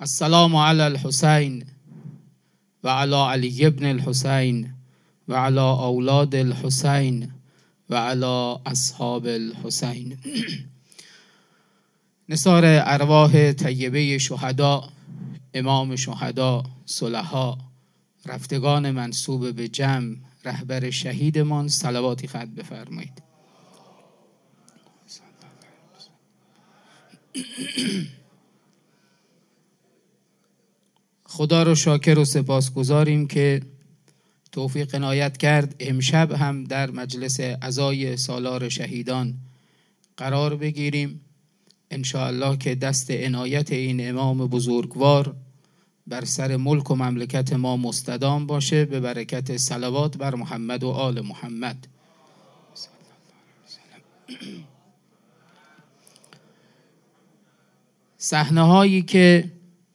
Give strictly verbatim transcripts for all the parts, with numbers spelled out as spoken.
السلام علی الحسین و علی علی ابن الحسین و علی اولاد الحسین و علی اصحاب الحسین. نثار ارواح طیبه شهدا، امام شهدا، صلحا، رفتگان منسوب به جمع، رهبر شهیدمان صلواتی ختم بفرمایید. خدا رو شاکر و سپاسگزاریم که توفیق عنایت کرد امشب هم در مجلس عزای سالار شهیدان قرار بگیریم. انشاءالله که دست عنایت این امام بزرگوار بر سر ملک و مملکت ما مستدام باشه، به برکت صلوات بر محمد و آل محمد. صحنه هایی که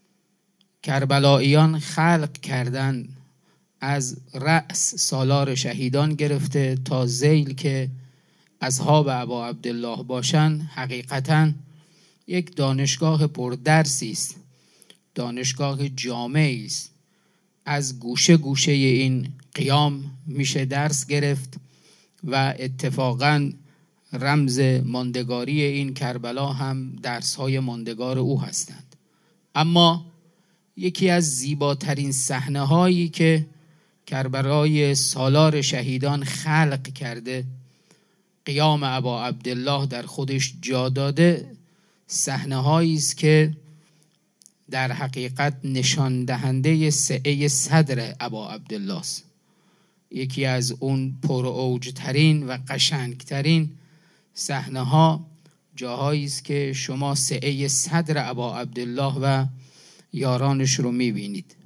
کربلاییان خلق کردن، از رأس سالار شهیدان گرفته تا ذیل که اصحاب ابا عبدالله باشن، حقیقتاً یک دانشگاه پردرسی است، دانشگاه جامعی است. از گوشه گوشه این قیام میشه درس گرفت و اتفاقاً رمز ماندگاری این کربلا هم درس‌های ماندگار او هستند. اما یکی از زیباترین صحنه‌هایی که کربلای سالار شهیدان خلق کرده، قیام ابا عبدالله در خودش جا داده، صحنه‌هایی است که در حقیقت نشان دهنده سعه صدر ابا عبدالله است. یکی از اون پر اوج ترین و قشنگ ترین صحنه ها جاهایی است که شما سعه صدر ابا عبدالله و یارانش رو میبینید.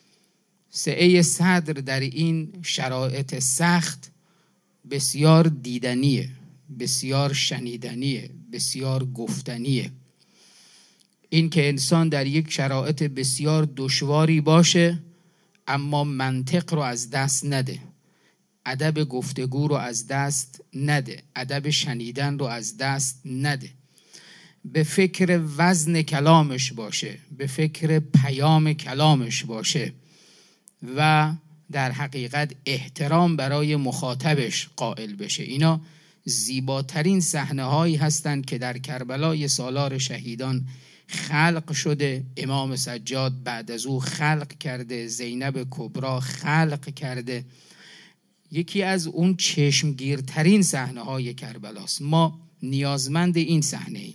سعه صدر در این شرایط سخت بسیار دیدنیه، بسیار شنیدنیه، بسیار گفتنیه. این که انسان در یک شرایط بسیار دشواری باشه اما منطق رو از دست نده، ادب گفتگو رو از دست نده، ادب شنیدن رو از دست نده، به فکر وزن کلامش باشه، به فکر پیام کلامش باشه و در حقیقت احترام برای مخاطبش قائل بشه. اینا زیباترین صحنه هایی هستند که در کربلای سالار شهیدان خلق شده. امام سجاد بعد از او خلق کرده، زینب کبرا خلق کرده. یکی از اون چشمگیرترین صحنه های کربلاست. ما نیازمند این صحنه ایم.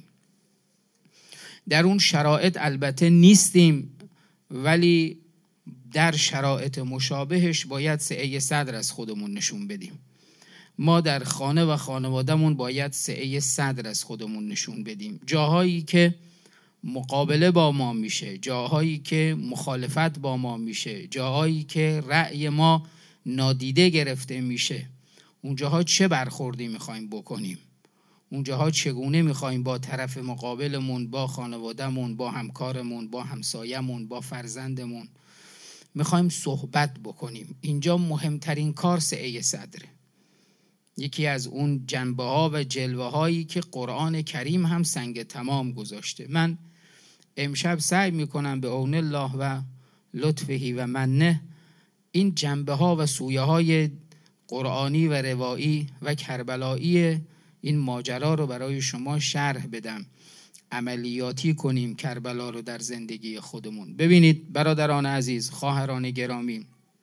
در اون شرایط البته نیستیم، ولی در شرایط مشابهش باید سعه صدر از خودمون نشون بدیم. ما در خانه و خانوادهمون باید سعه صدر از خودمون نشون بدیم. جاهایی که مقابله با ما میشه، جاهایی که مخالفت با ما میشه، جاهایی که رأی ما نادیده گرفته میشه، اونجاها چه برخوردی میخوایم بکنیم؟ اونجاها چگونه میخوایم با طرف مقابلمون، با خانوادهمون، با همکارمون، با همسایمون، با فرزندمون میخوایم صحبت بکنیم؟ اینجا مهمترین کار سعه صدره. یکی از اون جنبه ها و جلوه هایی که قرآن کریم هم سنگ تمام گذاشته. من امشب سعی میکنم به عون الله و لطفهی و منه این جنبه ها و سویه های قرآنی و روایی و کربلایی این ماجرا رو برای شما شرح بدم، عملیاتی کنیم کربلا رو در زندگی خودمون. ببینید برادران عزیز، خواهران گرامی،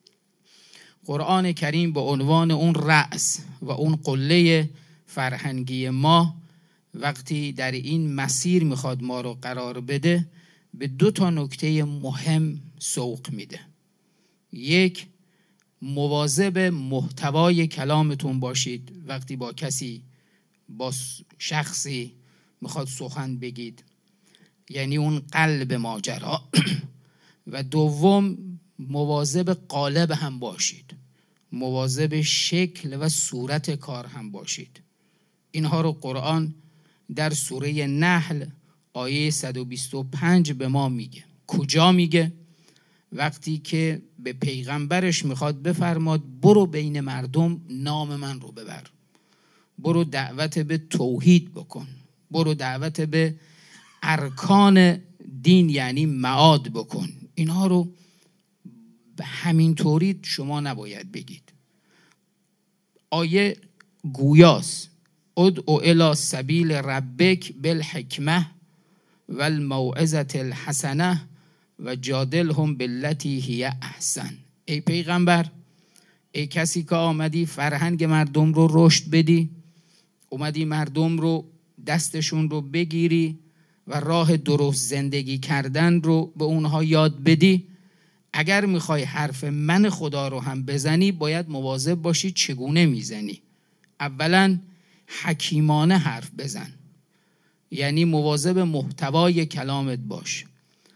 قرآن کریم به عنوان اون رأس و اون قله فرهنگی ما وقتی در این مسیر میخواد ما رو قرار بده، به دو تا نکته مهم سوق میده. یک، مواظب محتوای کلامتون باشید وقتی با کسی، با شخصی میخواد سخن بگید، یعنی اون قلب ماجرا. و دوم، مواظب قالب هم باشید، مواظب شکل و صورت کار هم باشید. اینها رو قرآن در سوره نحل آیه صد و بیست و پنج به ما میگه. کجا میگه؟ وقتی که به پیغمبرش میخواد بفرماد برو بین مردم نام من رو ببر، برو دعوت به توحید بکن، برو دعوت به ارکان دین یعنی معاد بکن. اینها رو به همین طوری شما نباید بگید. آیه گویاست ادعو الی سبیل ربک بالحکمه و الموعظة الحسنه و جادلهم بالتی هی احسن. ای پیغمبر، ای کسی که آمدی فرهنگ مردم رو رشد بدی، اومدی مردم رو دستشون رو بگیری و راه درست زندگی کردن رو به اونها یاد بدی، اگر میخوای حرف من خدا رو هم بزنی باید مواظب باشی چگونه میزنی. اولا حکیمانه حرف بزن، یعنی مواظب محتوای کلامت باش،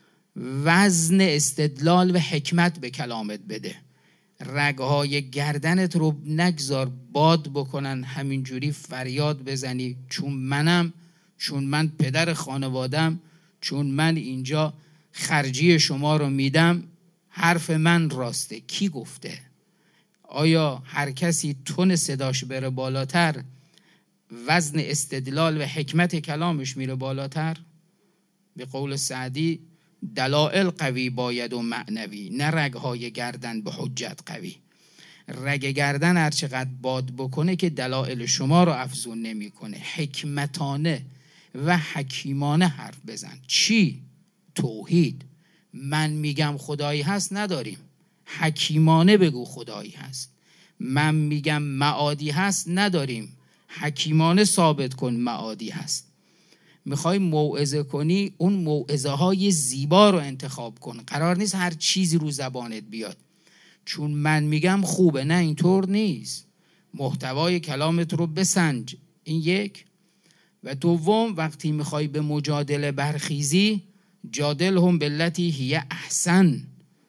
وزن استدلال و حکمت به کلامت بده، رگهای گردنت رو نگذار باد بکنن همینجوری فریاد بزنی چون منم، چون من پدر خانوادم، چون من اینجا خرجی شما رو میدم، حرف من راسته. کی گفته؟ آیا هر کسی تون صداش بره بالاتر وزن استدلال و حکمت کلامش میره بالاتر؟ به قول سعدی دلائل قوی باید و معنوی، نه رگهای گردن به حجت قوی. رگ گردن هر چقدر باد بکنه که دلائل شما رو افزون نمی کنه. حکمتانه و حکیمانه حرف بزن. چی؟ توحید. من میگم خدایی هست نداریم، حکیمانه بگو خدایی هست. من میگم معادی هست نداریم، حکیمانه ثابت کن معادی هست. میخوای موعظه کنی، اون موعظه های زیبا رو انتخاب کن. قرار نیست هر چیزی رو زبانت بیاد چون من میگم خوبه، نه اینطور نیست. محتوای کلامت رو بسنج. این یک. و دوم، وقتی میخوای به مجادله برخیزی، جادل هم بالتی هی احسن.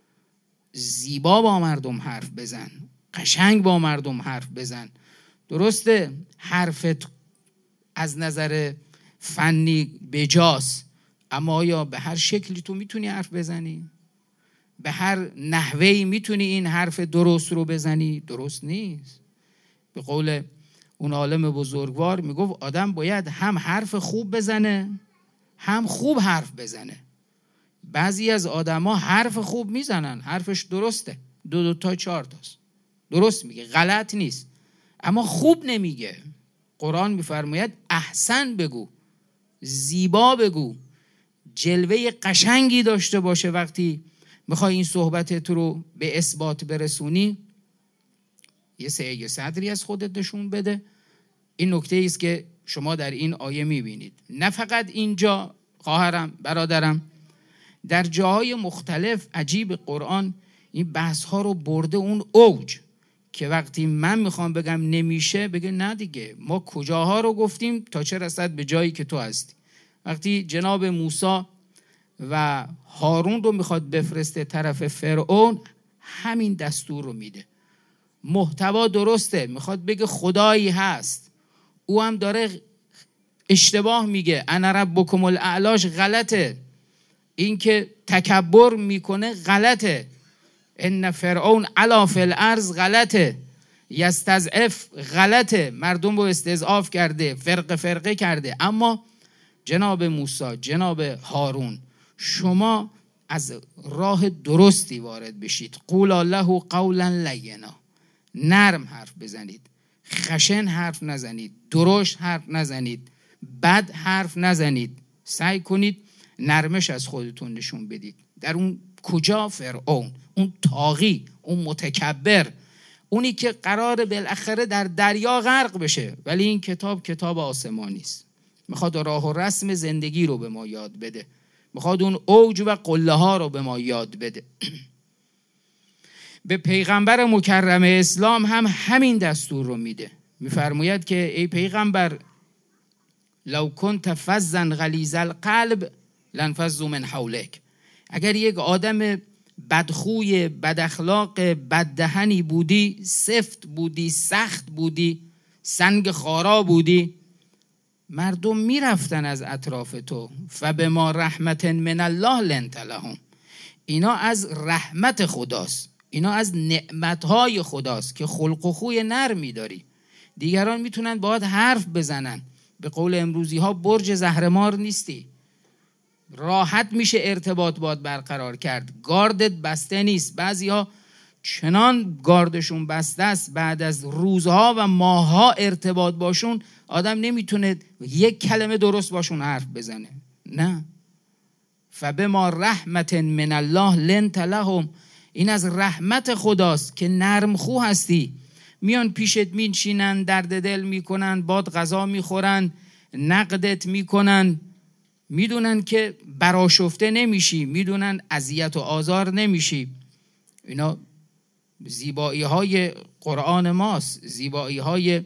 زیبا با مردم حرف بزن، قشنگ با مردم حرف بزن. درسته حرفت از نظر فنی بجاست، اما آیا به هر شکلی تو میتونی حرف بزنی؟ به هر نحوهی میتونی این حرف درست رو بزنی؟ درست نیست. به قول اون عالم بزرگوار میگفت آدم باید هم حرف خوب بزنه هم خوب حرف بزنه. بعضی از آدما حرف خوب میزنن، حرفش درسته، دو دو تا چهار تاست، درست میگه، غلط نیست، اما خوب نمیگه. قرآن میفرماید احسن بگو، زیبا بگو، جلوه قشنگی داشته باشه. وقتی میخوای این صحبتت رو به اثبات برسونی، یه سعی صدری از خودت نشون بده. این نکته ایست که شما در این آیه میبینید. نه فقط اینجا خواهرم، برادرم، در جاهای مختلف عجیب قرآن این بحث ها رو برده اون اوج که وقتی من میخوام بگم نمیشه، بگه نه دیگه، ما کجاها رو گفتیم تا چه رسد به جایی که تو هستی. وقتی جناب موسی و هارون رو میخواد بفرسته طرف فرعون، همین دستور رو میده. محتوا درسته، میخواد بگه خدایی هست، او هم داره اشتباه میگه، انا ربکم الاعلاش غلطه، این که تکبر میکنه غلطه، ان فرعون علا فی الارض غلطه، یستضعف غلطه، مردم رو استضعاف کرده، فرقه فرقه کرده. اما جناب موسی، جناب هارون، شما از راه درستی وارد بشید. قولا له قولا لینا، نرم حرف بزنید، خشن حرف نزنید، درشت حرف نزنید، بد حرف نزنید. سعی کنید نرمش از خودتون نشون بدید. در اون کجا؟ فرعون، اون طاغی، اون متکبر، اونی که قراره بالاخره در دریا غرق بشه. ولی این کتاب کتاب آسمانی است، میخواد راه و رسم زندگی رو به ما یاد بده، میخواد اون اوج و قله ها رو به ما یاد بده. به پیغمبر مکرم اسلام هم همین دستور رو میده. میفرماید که ای پیغمبر لو کنت فظا غلیظ القلب لانفضوا من حولک. اگر یک آدم بدخوی، بد اخلاق، بددهنی بودی، سفت بودی، سخت بودی، سنگ خارا بودی، مردم میرفتن از اطراف تو. فبما رحمت من الله لنت لهم. اینا از رحمت خداست، اینا از نعمتهای خداست که خلق و خوی نرمی داری. دیگران میتونن باهات حرف بزنن. به قول امروزی ها برج زهرمار نیستی. راحت میشه ارتباط باد برقرار کرد، گاردت بسته نیست. بعضیا چنان گاردشون بسته است بعد از روزها و ماهها ارتباط باشون آدم نمیتونه یک کلمه درست باشون حرف بزنه. نه، فبما رحمت من الله لنت لهم، این از رحمت خداست که نرم خو هستی. میان پیشت میشینن، درد دل میکنن، باد غذا میخورن، نقدت میکنن، میدونن که برآشفته نمیشی، میدونن اذیت و آزار نمیشی. اینا زیبایی های قرآن ماست، زیبایی های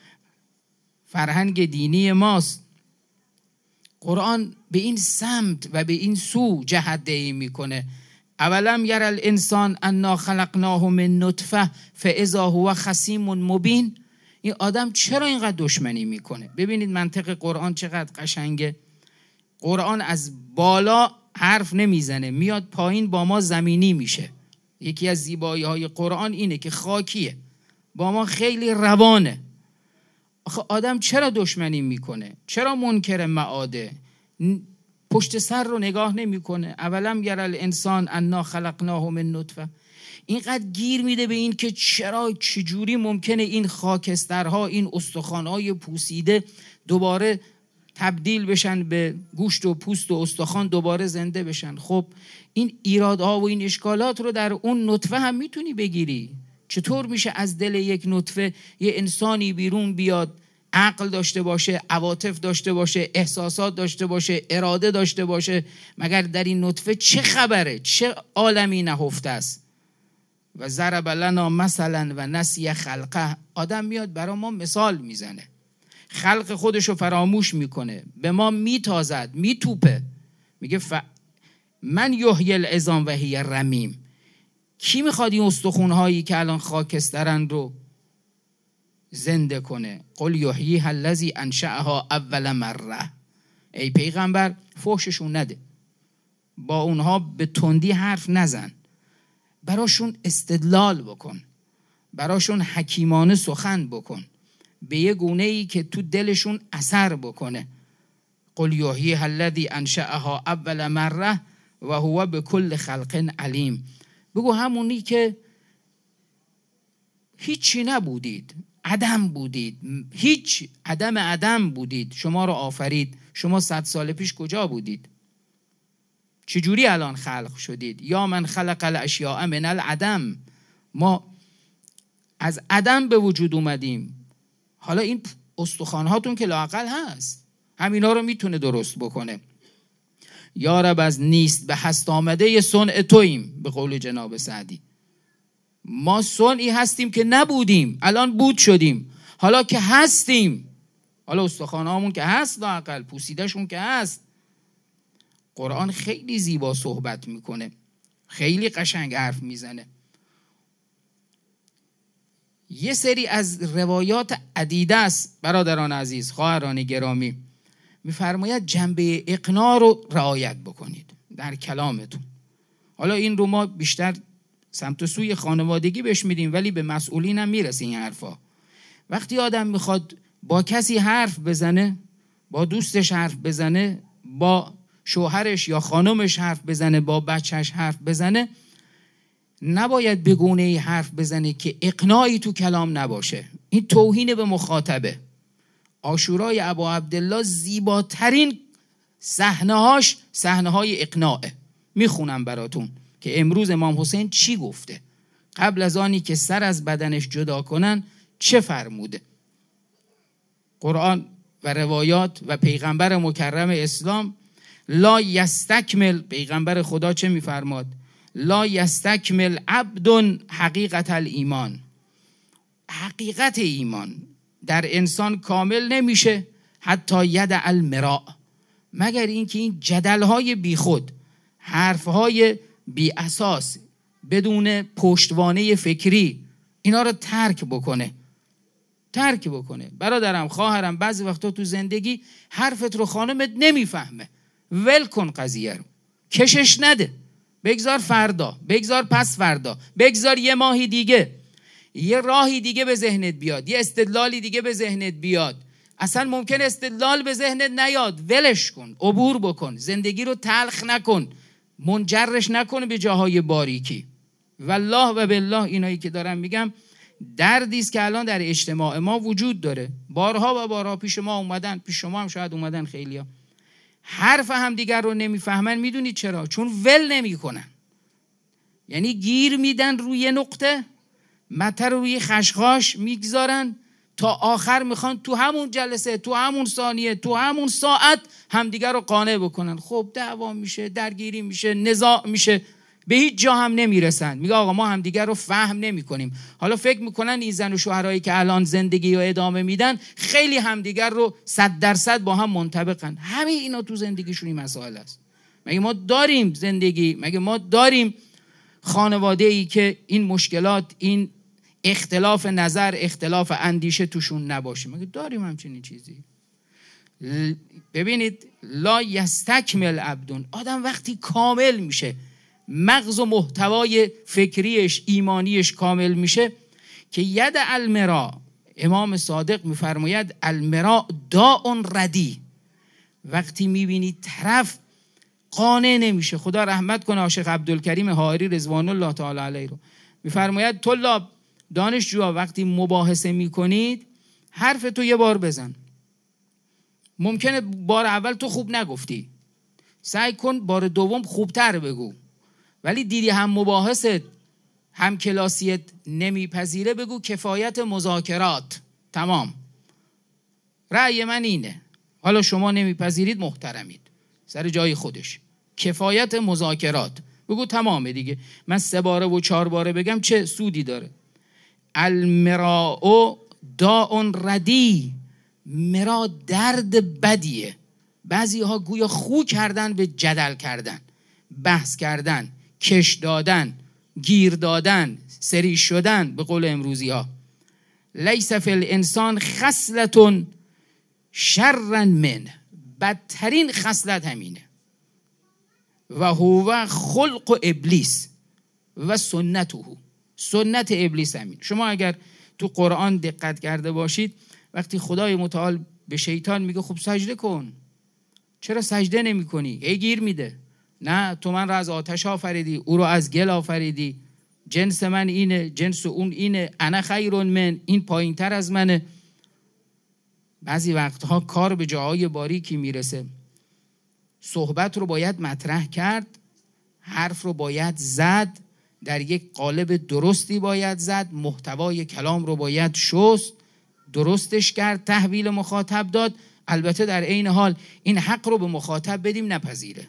فرهنگ دینی ماست. قرآن به این سمت و به این سو جهت‌دهی میکنه. اولم یر الانسان انا خلقناه من نطفه فاذا هو خصیم مبین. این آدم چرا اینقدر دشمنی میکنه؟ ببینید منطق قرآن چقدر قشنگه. قرآن از بالا حرف نمیزنه، میاد پایین با ما زمینی میشه. یکی از زیبایی های قرآن اینه که خاکیه، با ما خیلی روانه. آخه آدم چرا دشمنی میکنه؟ چرا منکر معاده؟ پشت سر رو نگاه نمیکنه. اولم یر الانسان انا خلقناه من نطفه. اینقدر گیر میده به این که چرا، چجوری ممکنه این خاکسترها، این استخوان‌های پوسیده دوباره تبدیل بشن به گوشت و پوست و استخوان، دوباره زنده بشن. خب این ایرادها و این اشکالات رو در اون نطفه هم میتونی بگیری. چطور میشه از دل یک نطفه یه انسانی بیرون بیاد، عقل داشته باشه، عواطف داشته باشه، احساسات داشته باشه، اراده داشته باشه؟ مگر در این نطفه چه خبره؟ چه عالمی نهفته است؟ و ضرب لنا مثلا و نسی خلقه. آدم میاد برای ما مثال میزنه، خلق خودشو فراموش میکنه، به ما میتازد، میتوپه، میگه ف... من یحیی العظام و هی رمیم. کی میخواد این استخونهایی که الان خاکسترن رو زنده کنه؟ قل یحییها الذی انشأها اول مره. ای پیغمبر فحششون نده، با اونها به تندی حرف نزن، براشون استدلال بکن، براشون حکیمانه سخن بکن، به یه گونه ای که تو دلشون اثر بکنه. قل یحییها الذی انشأها اول مره و هو بكل خلق علیم. بگو همونی که هیچی نبودید، عدم بودید، هیچ عدم عدم بودید، شما رو آفرید. شما صد سال پیش کجا بودید؟ چجوری الان خلق شدید؟ یا من خلق الاشیاء من العدم. ما از عدم به وجود اومدیم. حالا این استخوان‌هاتون که لااقل هست، همینا رو میتونه درست بکنه. یا رب از نیست به هست آمده صنع توییم، به قول جناب سعدی. ما صنعی هستیم که نبودیم، الان بود شدیم. حالا که هستیم، حالا استخوان‌هامون که هست، لااقل پوسیده‌شون که هست. قرآن خیلی زیبا صحبت میکنه، خیلی قشنگ حرف میزنه. یه سری از روایات عدیده است برادران عزیز، خواهران گرامی، میفرماید جنبه اقناع رو رعایت بکنید در کلامتون. حالا این رو ما بیشتر سمت سوی خانوادگی بهش میدیم، ولی به مسئولین هم میرسه این حرفا. وقتی آدم میخواد با کسی حرف بزنه، با دوستش حرف بزنه، با شوهرش یا خانمش حرف بزنه، با بچهش حرف بزنه، نباید به گونه‌ای حرف بزنه که اقناعی تو کلام نباشه. این توهین به مخاطبه. عاشورای ابا عبدالله زیباترین صحنه‌هاش صحنه‌های اقناعه. میخونم براتون که امروز امام حسین چی گفته، قبل از آنی که سر از بدنش جدا کنن چه فرموده. قرآن و روایات و پیغمبر مکرم اسلام. لا یستکمل، پیغمبر خدا چه میفرماد؟ لا یستکمل عبد حقیقت الایمان. حقیقت ایمان در انسان کامل نمیشه حتی ید المراء، مگر اینکه این جدل‌های بیخود، حرف‌های بی اساس، بدون پشتوانه فکری، اینا رو ترک بکنه. ترک بکنه. برادرم، خواهرم، بعضی وقتا تو زندگی حرفت رو خانمت نمیفهمه، ول کن قضیه رو، کشش نده، بگذار فردا، بگذار پس فردا، بگذار یه ماهی دیگه، یه راهی دیگه به ذهنت بیاد، یه استدلالی دیگه به ذهنت بیاد. اصلا ممکن استدلال به ذهنت نیاد، ولش کن، عبور بکن، زندگی رو تلخ نکن، منجرش نکن به جاهای باریکی. والله و بالله اینایی که دارم میگم دردی است که الان در اجتماع ما وجود داره. بارها و بارها پیش ما اومدن، پیش شما هم شاید اومدن خیلیا، حرف هم دیگر رو نمیفهمن. میدونید چرا؟ چون ول نمیکنن. یعنی گیر میدن روی نقطه، مطر روی خشخاش میگذارن تا آخر میخوان تو همون جلسه، تو همون ثانیه، تو همون ساعت همدیگر رو قانع بکنن. خب دعوا میشه، درگیری میشه، نزاع میشه، به هیچ جا هم نمیرسن. میگه آقا ما همدیگر رو فهم نمیکنیم. حالا فکر میکنن این زن و شوهرایی که الان زندگی رو ادامه میدن خیلی همدیگر رو صد درصد با هم منطبقن. همه اینا تو زندگیشون این مسائل است. مگه ما داریم زندگی، مگه ما داریم خانواده ای که این مشکلات، این اختلاف نظر، اختلاف اندیشه توشون نباشه؟ مگه داریم همچین چیزی؟ ببینید، لا یستکمل عبدون، آدم وقتی کامل میشه، مغز و محتوای فکریش، ایمانیش کامل میشه که ید المرا، امام صادق میفرماید المرا داء ردی، وقتی میبینی طرف قانع نمیشه. خدا رحمت کنه شیخ عبدالکریم حائری رضوان الله تعالی علیه رو میفرماید طلاب، دانشجوها وقتی مباحثه میکنید حرف تو یه بار بزن. ممکنه بار اول تو خوب نگفتی، سعی کن بار دوم خوبتر بگو. ولی دیدی هم مباحثت، هم کلاسیت نمیپذیره، بگو کفایت مذاکرات، تمام، رأی من اینه، حالا شما نمیپذیرید محترمید، سر جای خودش، کفایت مذاکرات، بگو تمامه دیگه. من سه باره و چهار باره بگم چه سودی داره؟ المراء داء ردی، مرا درد بدیه. بعضی ها گویا خو کردن به جدل کردن، بحث کردن، کش دادن، گیر دادن، سری شدن. به قول امروزی ها لیس فی الانسان خصلة شر من، بدترین خصلت همینه. و هو خلق ابلیس و سنته، سنت ابلیس همین. شما اگر تو قرآن دقت کرده باشید، وقتی خدای متعال به شیطان میگه خب سجده کن، چرا سجده نمی کنی؟ ای گیر میده، نه تو من رو از آتش آفریدی، او رو از گل آفریدی، جنس من اینه، جنس اون اینه، انا خیر من، این پایین تر از منه. بعضی وقتها کار به جاهای باریکی میرسه. صحبت رو باید مطرح کرد، حرف رو باید زد، در یک قالب درستی باید زد، محتوای کلام رو باید شست، درستش کرد، تحویل مخاطب داد. البته در عین حال این حق رو به مخاطب بدیم نپذیره.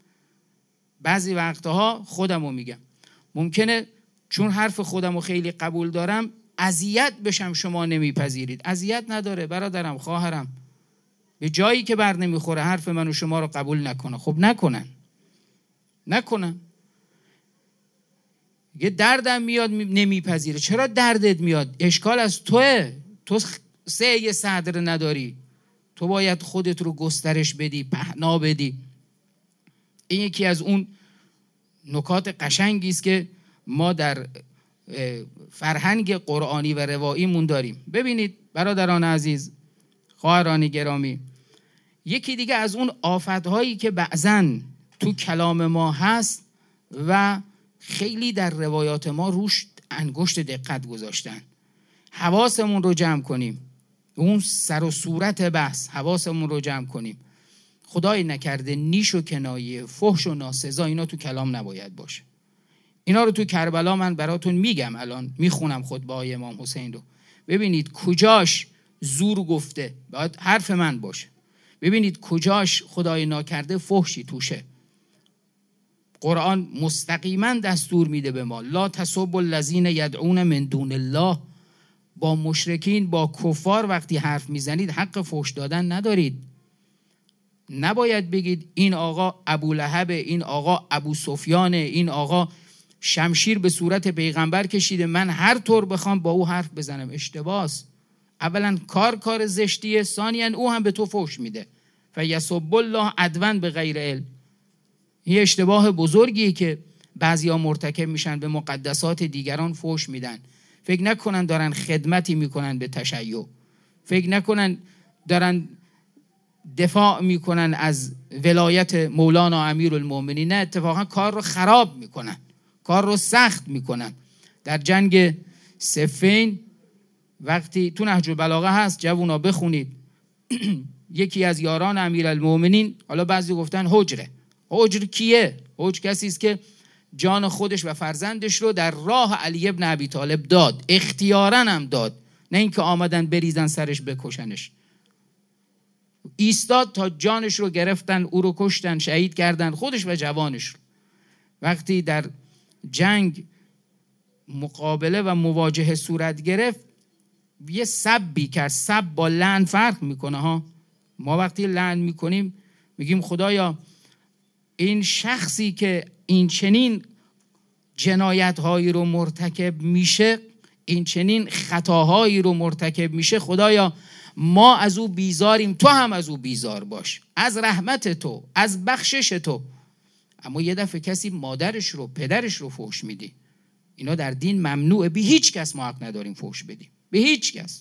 بعضی وقتها خودم رو میگم، ممکنه چون حرف خودم رو خیلی قبول دارم اذیت بشم، شما نمیپذیرید. اذیت نداره برادرم، خواهرم، به جایی که بر نمیخوره حرف من و شما رو قبول نکنه، خب نکنن نکنن. یه دردم میاد نمیپذیره. چرا دردت میاد؟ اشکال از توه. تو سه یه صدر نداری، تو باید خودت رو گسترش بدی، پهنا بدی. این یکی از اون نکات قشنگی است که ما در فرهنگ قرآنی و رواییمون داریم. ببینید برادران عزیز، خواهران گرامی، یکی دیگه از اون آفت‌هایی که بعضن تو کلام ما هست و خیلی در روایات ما روش انگشت دقت گذاشتن، حواسمون رو جمع کنیم. اون سر و صورت بحث حواسمون رو جمع کنیم. خدای نکرده نیش و کنایه، فحش و ناسزا اینا تو کلام نباید باشه. اینا رو تو کربلا من براتون میگم، الان میخونم خطبه امام حسین رو. ببینید کجاش زور گفته باید حرف من باشه، ببینید کجاش خدای ناکرده فحشی توشه. قرآن مستقیما دستور میده به ما لا تسبوا الذین یدعون من دون الله. با مشرکین، با کفار وقتی حرف میزنید حق فحش دادن ندارید. نباید بگید این آقا ابو لهب، این آقا ابو سفیان، این آقا شمشیر به صورت پیغمبر کشیده، من هر طور بخوام با او حرف بزنم. اشتباس. اولا کار کار زشتیه، ثانیا او هم به تو فحش میده. فیسب الله عدوا به غیر علم. این اشتباه بزرگیه که بعضیا مرتکب میشن، به مقدسات دیگران فحش میدن. فکر نکنن دارن خدمتی میکنن به تشیع، فکر نکنن دارن دفاع میکنن از ولایت مولانا امیرالمومنین، نه، اتفاقا کار رو خراب میکنن، کار رو سخت میکنن. در جنگ صفین وقتی تو نهج البلاغه هست، جوونا بخونید، یکی از یاران امیرالمومنین، حالا بعضی گفتن حجره، حجر کیه؟ حجر کسی است که جان خودش و فرزندش رو در راه علی ابن ابی طالب داد، اختیاراً هم داد، نه اینکه آمدن بریزن سرش بکشنش. ایستاد تا جانش رو گرفتن، او رو کشتن، شهید کردن، خودش و جوانش رو. وقتی در جنگ مقابله و مواجهه صورت گرفت، یه سبی کرد. سب با لعن فرق میکنه ها. ما وقتی لعن میکنیم میگیم خدایا این شخصی که این چنین جنایت هایی رو مرتکب میشه، این چنین خطاهایی رو مرتکب میشه، خدایا ما از او بیزاریم، تو هم از او بیزار باش، از رحمت تو، از بخشش تو. اما یه دفعه کسی مادرش رو، پدرش رو فحش میدی، اینا در دین ممنوعه. به هیچ کس ما حق نداریم فحش بدیم، به هیچ کس.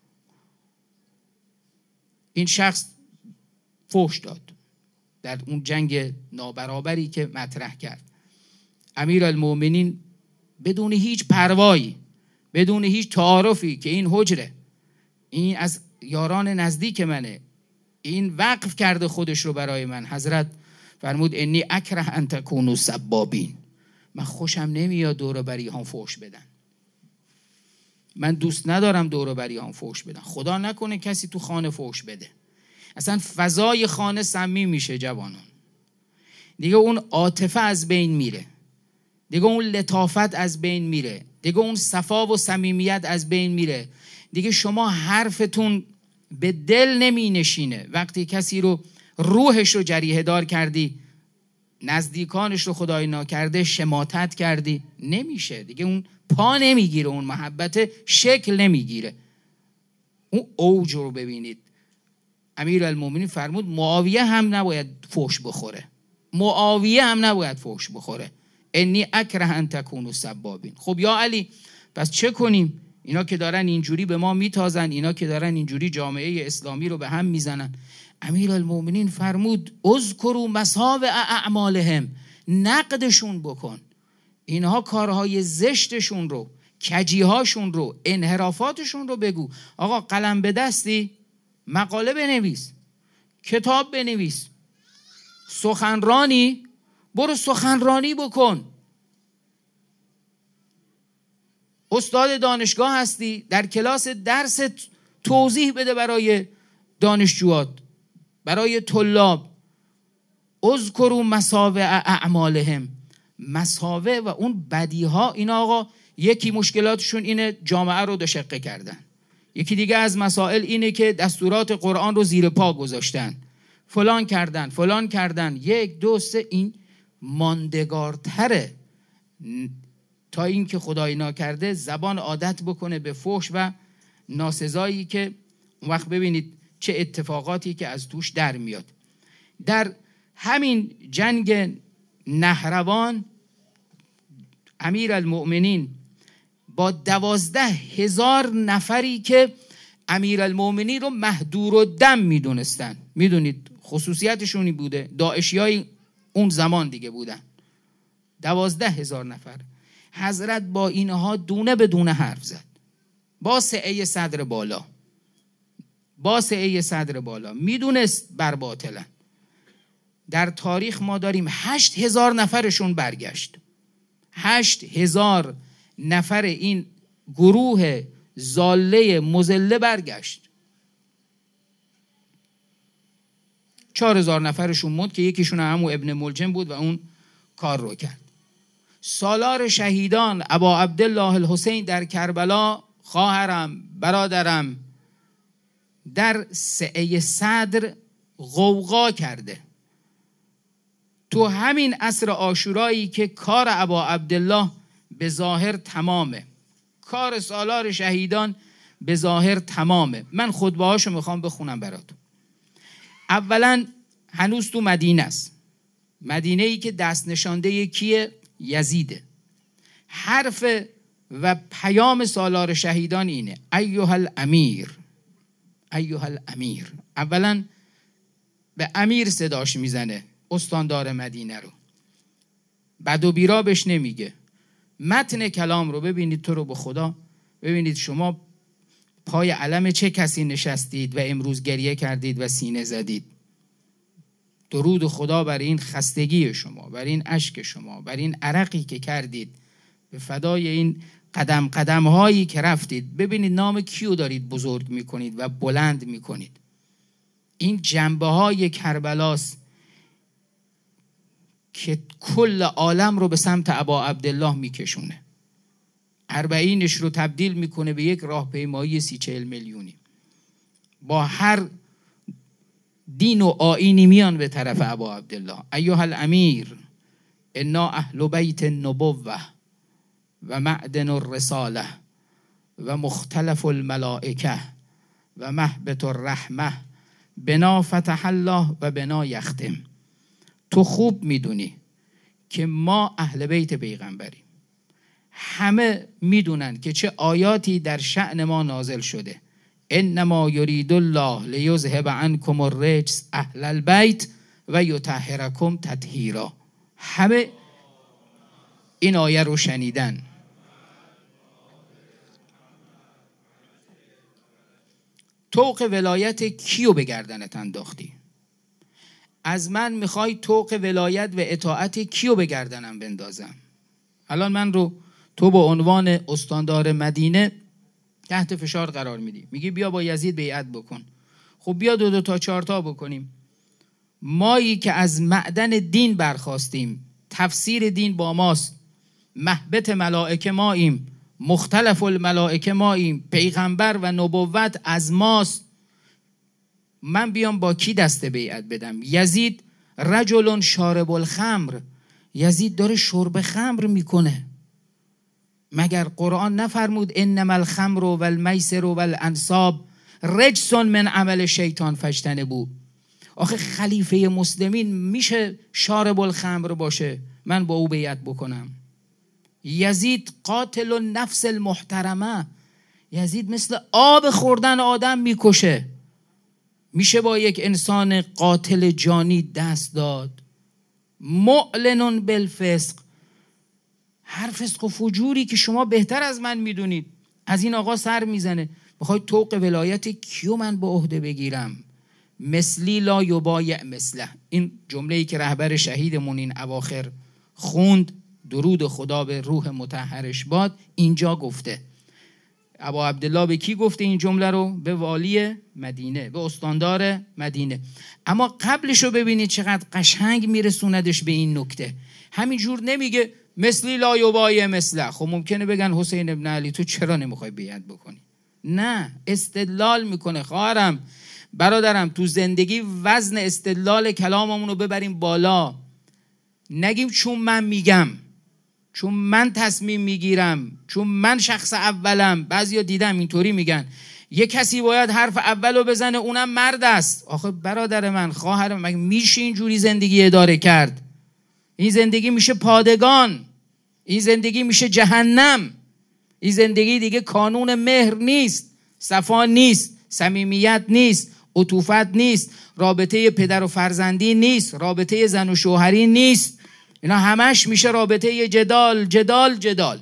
این شخص فحش داد در اون جنگ نابرابری که مطرح کرد. امیرالمومنین بدون هیچ پروایی، بدون هیچ تعارفی که این حجره، این از یاران نزدیک منه، این وقف کرده خودش رو برای من، حضرت فرمود انی اکره ان تکونوا سبابین، من خوشم نمیاد دور و بری هم فحش بدن، من دوست ندارم دور و بری هم فحش بدن. خدا نکنه کسی تو خانه فحش بده، اصلا فضای خانه سمی میشه جوانان، دیگه اون عاطفه از بین میره، دیگه اون لطافت از بین میره، دیگه اون صفا و صمیمیت از بین میره، دیگه شما حرفتون به دل نمی نشینه. وقتی کسی رو روحش رو جریحه دار کردی، نزدیکانش رو خدای ناکرده شماتت کردی، نمیشه دیگه، اون پا نمیگیره، اون محبت شکل نمیگیره. اون اوج رو ببینید. امیرالمومنین فرمود معاویه هم نباید فحش بخوره، معاویه هم نباید فحش بخوره، انی اکره ان تکونوا سبابین. خب یا علی پس چه کنیم؟ اینا که دارن اینجوری به ما میتازن، اینا که دارن اینجوری جامعه اسلامی رو به هم میزنن. امیرالمومنین فرمود اذکروا مساوئ اعمالهم، نقدشون بکن، اینها کارهای زشتشون رو، کجیهاشون رو، انحرافاتشون رو بگو. آقا قلم به دستی، مقاله بنویس، کتاب بنویس، سخنرانی، برو سخنرانی بکن. استاد دانشگاه هستی، در کلاس درس توضیح بده برای دانشجوات، برای طلاب. اذکروا مساوئ اعمالهم، مساوئ و اون بدیها. این آقا یکی مشکلاتشون اینه جامعه رو دو شقه کردن، یکی دیگه از مسائل اینه که دستورات قرآن رو زیر پا گذاشتن، فلان کردن فلان کردن. یک دو سه، این ماندگارتره تا این که خدای ناکرده زبان عادت بکنه به فحش و ناسزایی که اون وقت ببینید چه اتفاقاتی که از توش در میاد. در همین جنگ نهروان امیرالمؤمنین با دوازده هزار نفری که امیرالمؤمنین رو مهدور الدم میدونستن، میدونید خصوصیتشونی بوده، داعشی های اون زمان دیگه بودن، دوازده هزار نفر. حضرت با اینها دونه به دونه حرف زد، با سعه صدر بالا، با سعه صدر بالا، میدونست بر باطلن. در تاریخ ما داریم هشت هزار نفرشون برگشت، هشت هزار نفر این گروه زاله مزله برگشت. چهار هزار نفرشون موند که یکیشون همون ابن ملجم بود و اون کار رو کرد. سالار شهیدان ابا عبدالله الحسین در کربلا، خواهرم، برادرم، در سعه صدر غوغا کرده. تو همین عصر عاشورایی که کار ابا عبدالله به ظاهر تمامه، کار سالار شهیدان به ظاهر تمامه. من خطبه هاشو میخوام بخونم براتون. اولا هنوز تو مدینه است، مدینه ای که دست نشانده کیه؟ یزیده. حرف و پیام سالار شهیدان اینه: ایها الامیر، ایها الامیر. اولا به امیر صداش میزنه، استاندار مدینه رو. بد و بیرا بهش نمیگه. متن کلام رو ببینید، تو رو به خدا ببینید شما پای علم چه کسی نشستید و امروز گریه کردید و سینه زدید. درود خدا بر این خستگی شما، بر این اشک شما، بر این عرقی که کردید، به فدای این قدم قدم هایی که رفتید. ببینید نام کیو دارید بزرگ میکنید و بلند میکنید. این جنبه های کربلاست که کل عالم رو به سمت ابا عبدالله میکشونه. اربعینش رو تبدیل میکنه به یک راهپیمایی سی چهل میلیونی. با هر دین و آیینی میان به طرف ابا عبدالله. ایها الامیر انا اهل بیت النبوه و معدن الرساله و مختلف الملائکه و مهبط الرحمه بنا فتح الله و بنا یختم. تو خوب میدونی که ما اهل بیت پیغمبریم. همه میدونن که چه آیاتی در شأن ما نازل شده. انما یرید الله لیذهب عنکم الرجس اهل البیت و یطهرکم تطهیرا. همه این آیه رو شنیدن. طوق ولایت کیو به گردنت انداختی؟ از من میخوای طوق ولایت و اطاعت کیو به گردنم بندازم؟ الان من رو تو با عنوان استاندار مدینه تحت فشار قرار میدی، میگی بیا با یزید بیعت بکن. خب بیا دو دو تا چهار تا بکنیم. مایی که از معدن دین برخواستیم، تفسیر دین با ماست، مهبط ملائکه ماییم، مختلف الملائکه ماییم، پیغمبر و نبوت از ماست. من بیام با کی دست بیعت بدم؟ یزید رجل شارب الخمر، یزید داره شرب خمر میکنه. مگر قرآن نفرمود انما الخمر و المیسر و الانصاب رجس من عمل شیطان فاجتنبوه؟ آخه خلیفه مسلمین میشه شارب الخمر باشه من با او بیعت بکنم؟ یزید قاتل النفس المحترمه، یزید مثل آب خوردن آدم میکشه. میشه با یک انسان قاتل جانی دست داد؟ معلن بالفسق، هر فسق و فجوری که شما بهتر از من میدونید از این آقا سر میزنه. میخوای طوق ولایت کیو من به عهده بگیرم؟ مثلی لا یبایع مثله. این جمله‌ای که رهبر شهیدمون این اواخر خوند، درود خدا به روح مطهرش باد، اینجا گفته. ابا عبدالله به کی گفته این جمله رو؟ به والی مدینه، به استاندار مدینه. اما قبلش رو ببینید چقدر قشنگ میرسوندش به این نکته. همینجور نمیگه مثلی لا یبایع مثله. خب ممکنه بگن حسین ابن علی تو چرا نمیخوای بیعت بکنی؟ نه، استدلال میکنه. خواهرم، برادرم، تو زندگی وزن استدلال کلاممون رو ببریم بالا. نگیم چون من میگم، چون من تصمیم میگیرم، چون من شخص اولم. بعضیا دیدم اینطوری میگن یه کسی باید حرف اولو بزنه اونم مرد است. آخه برادر من، خواهرم، مگه میشه اینجوری زندگی اداره کرد؟ این زندگی میشه پادگان، این زندگی میشه جهنم. این زندگی دیگه کانون مهر نیست، صفا نیست، صمیمیت نیست، عطوفت نیست، رابطه پدر و فرزندی نیست، رابطه زن و شوهری نیست. اینا همش میشه رابطه جدال جدال جدال.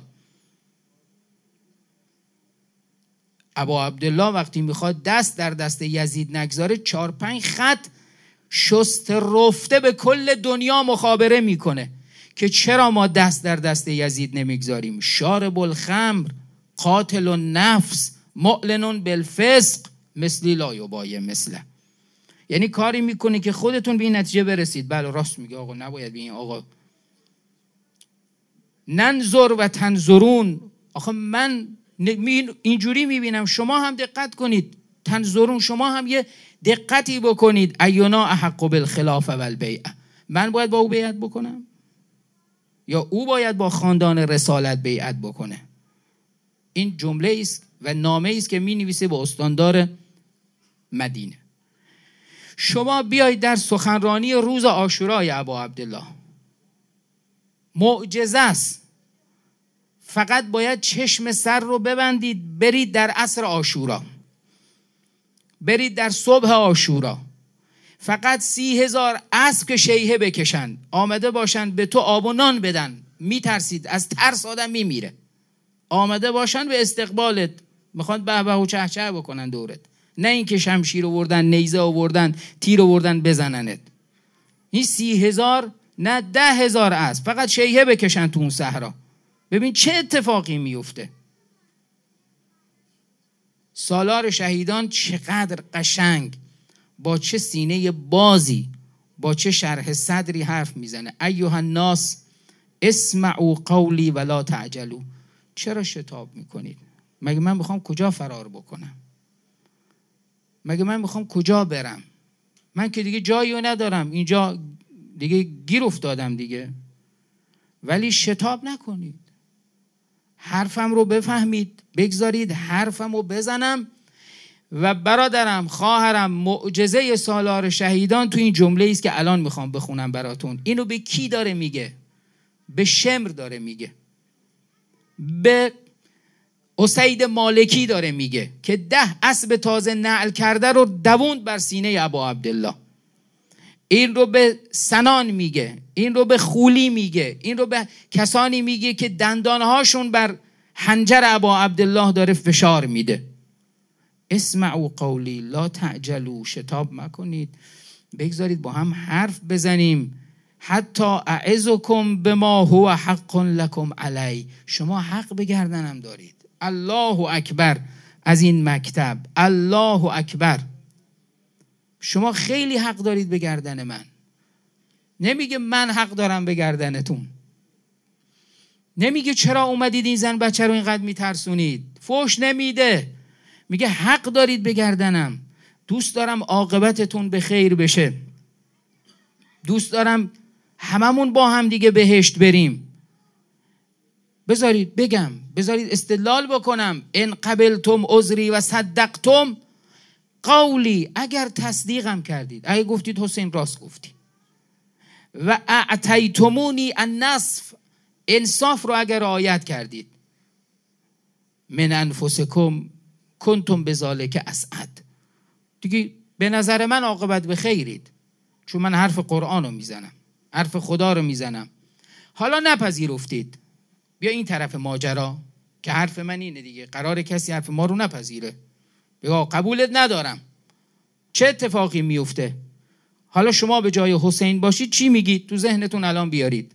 ابا عبدالله وقتی میخواد دست در دست یزید نگذاره، چار پنج خط شست رفته به کل دنیا مخابره میکنه که چرا ما دست در دست یزید نمیگذاریم. شارب الخمر، قاتل النفس، معلن بالفسق، مثلی لا یبایع مثله. یعنی کاری میکنه که خودتون به این نتیجه برسید بله راست میگه آقا، نباید به این آقا ننظر و تنظرون. آخه من اینجوری میبینم، شما هم دقت کنید. تنظرون، شما هم یه دقتی بکنید. اینا احق بالخلافه و البیعه، من باید با او بیعت بکنم یا او باید با خاندان رسالت بیعت بکنه؟ این جمله است و نامه است که می نویسه به استاندار مدینه. شما بیایید در سخنرانی روز عاشورای ابا عبدالله، معجزه است. فقط باید چشم سر رو ببندید، برید در عصر عاشورا، برید در صبح عاشورا فقط سی هزار اسب که شیهه بکشن آمده باشن به تو آب و نان بدن. میترسید، از ترس آدم میمیره. آمده باشن به استقبالت، میخوان به به و چه چه بکنن دورت، نه اینکه شمشیر آوردن، نیزه آوردن، تیر آوردن بزننت. این سی هزار نه ده هزار اسب فقط شیهه بکشن تو اون صحرا، ببین چه اتفاقی میفته. سالار شهیدان چقدر قشنگ، با چه سینه بازی، با چه شرح صدری حرف میزنه. ایها الناس اسمعوا قولی ولا تعجلوا. چرا شتاب میکنید؟ مگه من میخوام کجا فرار بکنم؟ مگه من میخوام کجا برم؟ من که دیگه جایی ندارم، اینجا دیگه گیر افتادم دیگه. ولی شتاب نکنید، حرفم رو بفهمید، بگذارید حرفم رو بزنم. و برادرم، خواهرم، معجزه سالار شهیدان تو این جمله است که الان میخوام بخونم براتون. اینو به کی داره میگه؟ به شمر داره میگه، به اسید مالکی داره میگه که ده اسب تازه نعل کرده رو دووند بر سینه ابا عبدالله. این رو به سنان میگه، این رو به خولی میگه، این رو به کسانی میگه که دندانهاشون بر حنجر ابا عبدالله داره فشار میده. اسمعوا قولی لا تعجلوا، شتاب مکنید، بگذارید با هم حرف بزنیم. حتی اعظکم بما هو حق لکم علی، شما حق به گردنم دارید. الله اکبر از این مکتب، الله اکبر. شما خیلی حق دارید به گردن من. نمیگه من حق دارم به گردنتون، نمیگه چرا اومدید این زن بچه رو اینقدر میترسونید، فوش نمیده، میگه حق دارید به گردنم. دوست دارم عاقبتتون به خیر بشه، دوست دارم هممون با هم دیگه بهشت بریم. بذارید بگم، بذارید استدلال بکنم. ان قبلتم عذری و صدقتم قولی، اگر تصدیقم کردید، اگر گفتید حسین راست گفتی، و اعطیتمونی النصف، انصاف رو اگر رعایت کردید، من انفسکم کنتم بذالک اسعد، دیگه به نظر من عاقبت به خیرید، چون من حرف قرآن رو میزنم، حرف خدا رو میزنم. حالا نپذیرفتید، بیا این طرف ماجرا که حرف من اینه دیگه، قرار کسی حرف ما رو نپذیره، بگا قبولت ندارم. چه اتفاقی میفته؟ حالا شما به جای حسین باشید چی میگید؟ تو ذهنتون الان بیارید.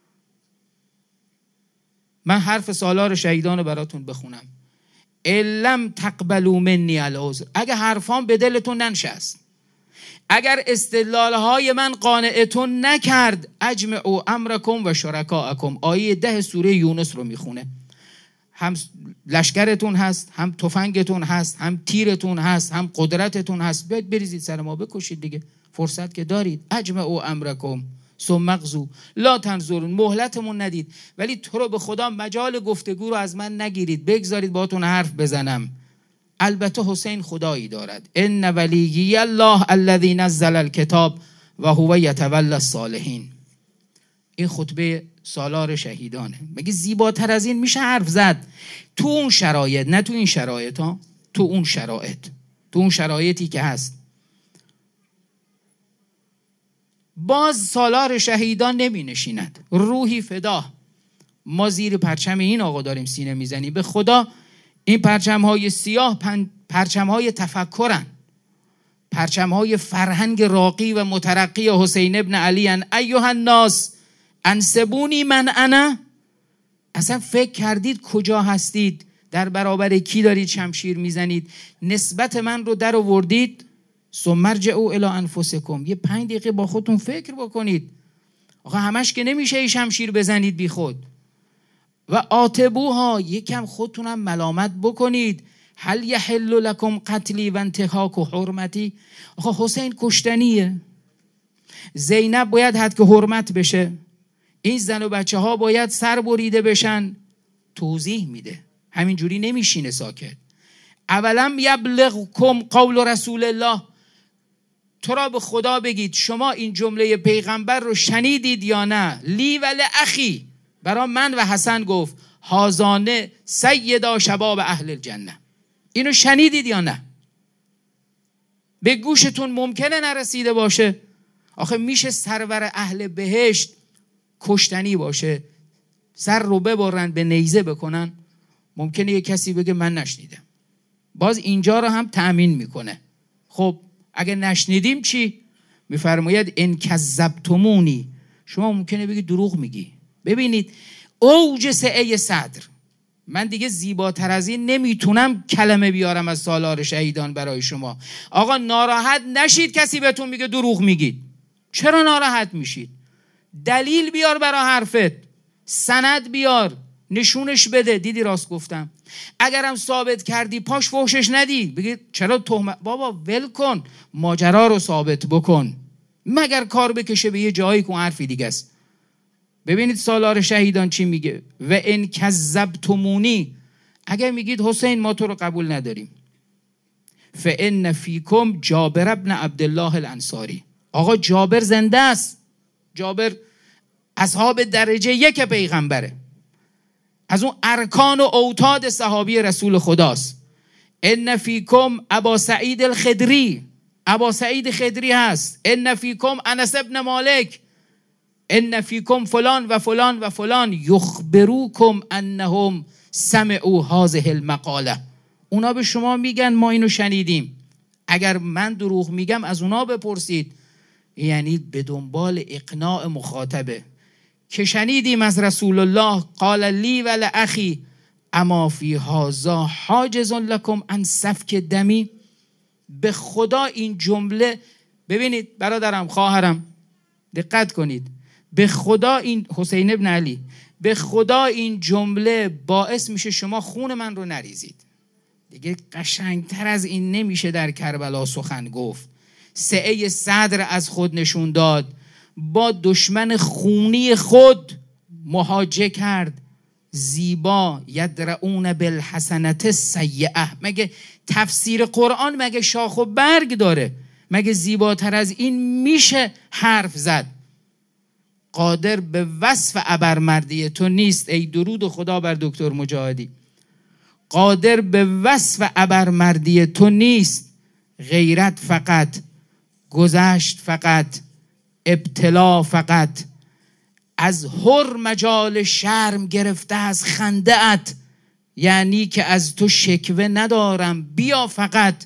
من حرف سالار شهیدان رو براتون بخونم. الم تقبلوا منی العذر، اگه حرفان به دلتون ننشست، اگر استدلالهای من قانعتون نکرد، اجمعوا امرکم و شرکاءکم، آیه ده سوره یونس رو میخونه. هم لشکرتون هست، هم تفنگتون هست، هم تیرتون هست، هم قدرتتون هست، بیاید بریزید سر ما بکشید دیگه، فرصت که دارید. اجمعوا امرکم ثم اغزوا لا تنظرون، مهلتمون ندید، ولی تو رو به خدا مجال گفتگو رو از من نگیرید، بگذارید باهاتون حرف بزنم. البته حسین خدایی دارد، ان ولیی الله الذی نزل الکتاب و هو یتولی الصالحین. این خطبه سالار شهیدانه. مگه زیباتر از این میشه حرف زد؟ تو اون شرایط، نه تو این شرایط ها، تو اون شرایط، تو اون شرایطی که هست. باز سالار شهیدان نمی نشیند، روحی فدا. ما زیر پرچم این آقا داریم سینه میزنیم، به خدا این پرچم های سیاه پرچم های تفکرن، پرچم های فرهنگ راقی و مترقی حسین ابن علی ان. ایها الناس انسبونی من انا، اصلا فکر کردید کجا هستید؟ در برابر کی دارید شمشیر میزنید؟ نسبت من رو در آوردید. ثم ارجعوا الی انفسکم، یه پنج دقیقه با خودتون فکر بکنید. آقا همش که نمیشه شمشیر بزنید بی خود. و آتبوها، یکم خودتونم ملامت بکنید. هل یحل لکم قتلی و انتهاک و حرمتی، آقا حسین کشتنیه، زینب باید حد که حرمت بشه، این زن و بچه ها باید سر بریده بشن. توضیح میده، همینجوری نمیشینه ساکت. اولم یبلغکم قول رسول الله، تو را به خدا بگید شما این جمله پیغمبر رو شنیدید یا نه؟ لی ول اخی، برای من و حسن گفت هازانه سیدا شباب اهل الجنه، اینو شنیدید یا نه؟ به گوشتون ممکنه نرسیده باشه. آخه میشه سرور اهل بهشت کشتنی باشه، سر رو ببرن به نیزه بکنن؟ ممکنه یه کسی بگه من نشنیدم. باز اینجا رو هم تأمین میکنه. خب اگه نشنیدیم چی؟ میفرماید ان کذبتمونی، شما ممکنه بگی دروغ میگی. ببینید اوج سعه صدر، من دیگه زیباتر از این نمیتونم کلمه بیارم از سالار شهیدان برای شما. آقا ناراحت نشید کسی بهتون میگه دروغ میگید. چرا ناراحت میشید؟ دلیل بیار برای حرفت، سند بیار، نشونش بده دیدی راست گفتم. اگرم ثابت کردی پاش فوشش ندی، بگید چرا تهمت. بابا ول کن، ماجرا رو ثابت بکن، مگر کار بکشه به یه جایی که حرفی دیگه است. ببینید سالار شهیدان چی میگه، و ان کذبتمونی، اگر میگید حسین ما تو رو قبول نداریم، فان فیکم جابر ابن عبدالله الانصاری. آقا جابر زنده است، جابر اصحاب درجه یک پیغمبره، از اون ارکان و اوتاد صحابی رسول خداست. ان فیکم ابا سعید الخدری، ابا سعید خدری هست. ان فیکم انس ابن مالک، ان فیکم فلان و فلان و فلان، یخبروکم انهم سمعوا هذه المقاله. اونا به شما میگن ما اینو شنیدیم. اگر من دروغ میگم از اونا بپرسید. یعنی به دنبال اقناع مخاطبه که شنیدیم از رسول الله قال لی و لاخی اما فی هذا حاجز لکم عن سفک دمی. به خدا این جمله، ببینید برادرم خواهرم دقت کنید، به خدا این حسین ابن علی، به خدا این جمله باعث میشه شما خون من رو نریزید. دیگه قشنگتر از این نمیشه در کربلا سخن گفت. سعه صدر از خود نشون داد، با دشمن خونی خود مهاجه کرد. زیبا یدرعون بالحسنت السیئه. مگه تفسیر قرآن مگه شاخ و برگ داره؟ مگه زیباتر از این میشه حرف زد؟ قادر به وصف ابرمردی تو نیست. ای درود خدا بر دکتر مجاهدی. قادر به وصف ابرمردی تو نیست. غیرت فقط، گذشت فقط، ابتلا فقط. از هر مجال شرم گرفته از خنده ات، یعنی که از تو شکوه ندارم بیا فقط،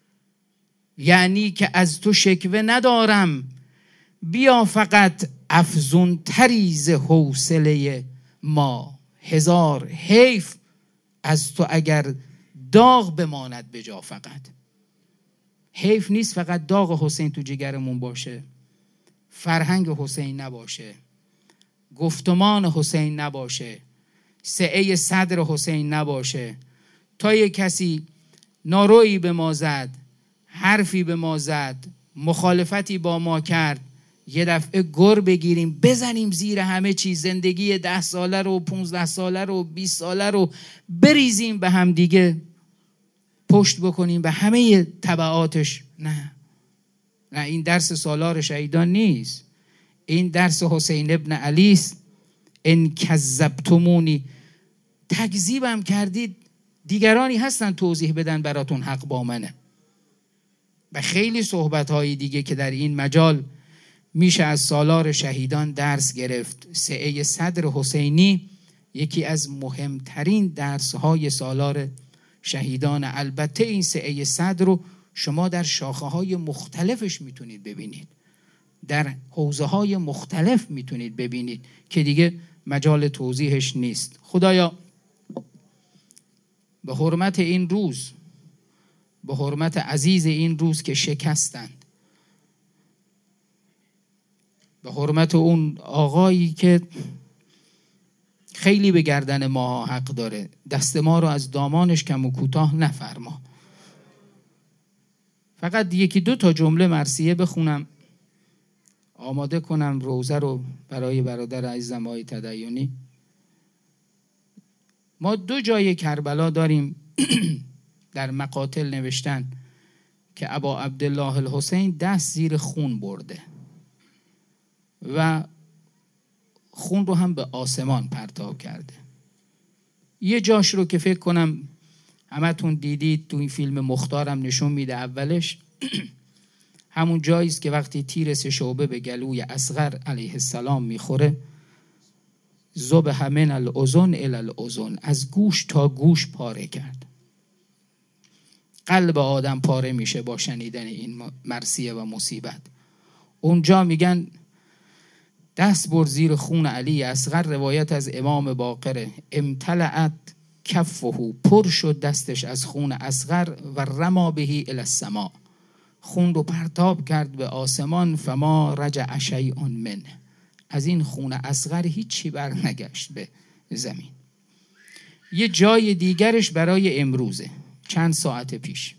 یعنی که از تو شکوه ندارم بیا فقط. افزون تریز حوصله ما، هزار حیف از تو اگر داغ بماند به جا. فقط حیف نیست فقط داغ حسین تو جگرمون باشه، فرهنگ حسین نباشه، گفتمان حسین نباشه، سعه صدر حسین نباشه. تا یک کسی نارویی به ما زد، حرفی به ما زد، مخالفتی با ما کرد، یه دفعه گر بگیریم بزنیم زیر همه چیز، زندگی ده ساله رو، پونزده ساله رو، بیست ساله رو بریزیم به هم دیگه، پشت بکنیم به همه تبعاتش. نه نه، این درس سالار شهیدان نیست، این درس حسین ابن علی است. ان کذبتمونی، تکذیبم کردید، دیگرانی هستن توضیح بدن براتون، حق با منه. و خیلی صحبت‌های دیگه که در این مجال میشه از سالار شهیدان درس گرفت. سعه صدر حسینی یکی از مهمترین درس‌های سالار شهیدان. البته این سعه صدر رو شما در شاخه‌های مختلفش میتونید ببینید، در حوزه‌های مختلف میتونید ببینید که دیگه مجال توضیحش نیست. خدایا به حرمت این روز، به حرمت عزیز این روز که شکستند، به حرمت اون آقایی که خیلی به گردن ما حق داره، دست ما رو از دامانش کم و کوتاه نفرما. فقط یکی دو تا جمله مرثیه بخونم، آماده کنم روزه رو برای برادر عزیزم آقای تدیونی. ما دو جای کربلا داریم در مقاتل نوشتن که ابا عبدالله الحسین دست زیر خون برده و خون رو هم به آسمان پرتاب کرده. یه جاش رو که فکر کنم همتون دیدید، تو این فیلم مختارم نشون میده اولش همون جایی است که وقتی تیر سه شعبه به گلوی اصغر علیه السلام میخوره، ذبح من الاذن الی الاذن، از گوش تا گوش پاره کرد. قلب آدم پاره میشه با شنیدن این مرثیه و مصیبت. اونجا میگن دست بر زیر خون علی اصغر. روایت از امام باقره، امتلأت کفه، پر شد دستش از خون اصغر، و رما بهی الی السماء، خون رو پرتاب کرد به آسمان. فما رجع شیء منه، از این خون اصغر هیچی بر نگشت به زمین. یه جای دیگرش برای امروزه، چند ساعت پیش.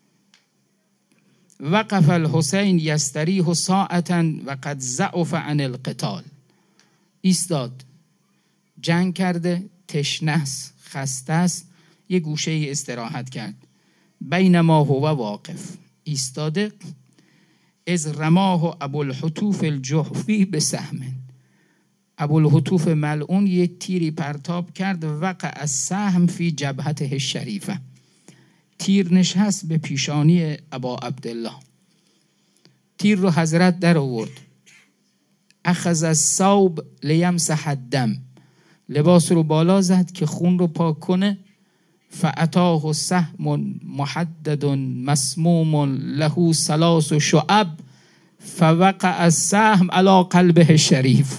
وقف الحسین یستریح ساعتا و قد ضعف عن القتال، ایستاد، جنگ کرده، تشنه است، خسته است، یه گوشه استراحت کرد. بینما هو واقف، ایستاده، از رماه ابوالحتوف الجحفی به سهم، ابوالحتوف ملعون یه تیری پرتاب کرد. وقع از سهم فی جبهته الشریفه، تیر نشست به پیشانی ابا عبدالله. تیر رو حضرت در آورد. اخذ الثوب لیمسح الدم، لباس رو بالا زد که خون رو پاک کنه. فاتاه سهم محدد مسموم له ثلاث شعب فوقع السهم علی قلبه الشریف.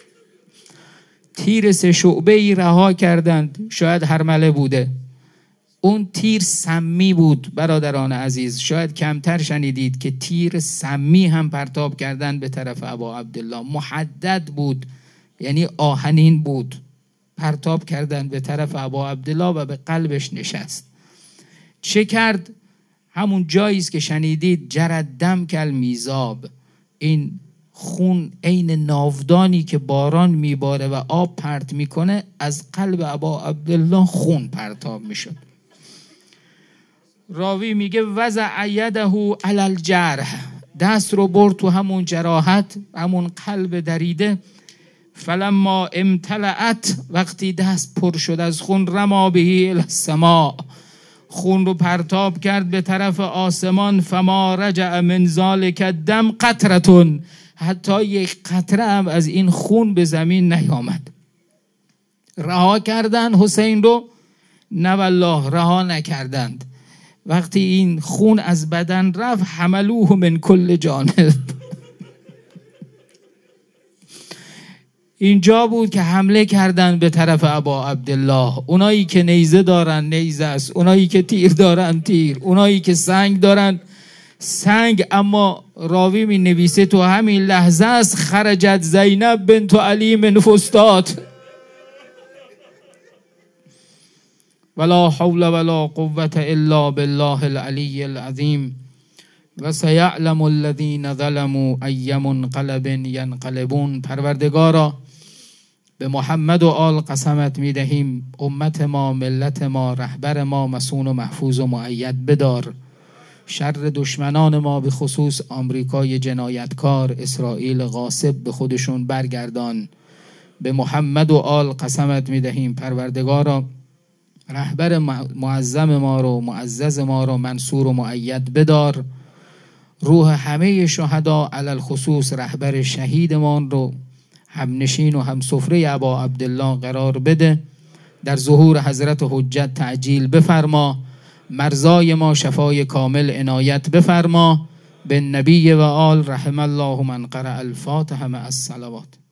تیر سه شعبه ای رها کردند، شاید هرمله بوده. اون تیر سمی بود برادران عزیز، شاید کمتر شنیدید که تیر سمی هم پرتاب کردن به طرف ابا عبدالله. محدد بود، یعنی آهنین بود، پرتاب کردن به طرف ابا عبدالله و به قلبش نشست. چه کرد؟ همون جایی است که شنیدید جرد دم کل میزاب، این خون عین ناودانی که باران میباره و آب پرت میکنه، از قلب ابا عبدالله خون پرتاب میشد. راوی میگه وضع یده علی الجرح، دست رو برد تو همون جراحت، همون قلب دریده. فلما امتلأت، وقتی دست پر شد از خون، رما بهی الی السماء، خون رو پرتاب کرد به طرف آسمان. فما رجع من ذلک الدم قطرة، حتی یک قطره هم از این خون به زمین نیامد. رها کردند حسین رو؟ نه والله، رها نکردند. وقتی این خون از بدن رفت، حملوه من کل جانب. اینجا بود که حمله کردن به طرف ابا عبدالله. اونایی که نیزه دارن نیزه است، اونایی که تیر دارن تیر، اونایی که سنگ دارن سنگ. اما راوی می نویسه تو همین لحظه است خرجت زینب بنت علی من فستات، ولا حول ولا قوة الا بالله العلی العظیم. و سیعلم الذین ظلموا ای منقلب ینقلبون. پروردگارا، به محمد و آل قسمت می دهیم، امت ما، ملت ما، رهبر ما مسون و محفوظ و مؤید بدار. شر دشمنان ما به خصوص آمریکای جنایتکار، اسرائیل غاصب به خودشون برگردان. به محمد و آل قسمت می دهیم پروردگارا، رهبر معظم ما رو، معزز ما رو منصور و مؤید بدار. روح همه شهدا، علل خصوص رهبر شهیدمان رو همنشین و همسفره ابا عبدالله قرار بده. در ظهور حضرت حجت تعجیل بفرما. مرزای ما شفای کامل عنایت بفرما. به نبی و آل رحم الله من قرأ الفاتحه مع الصلوات.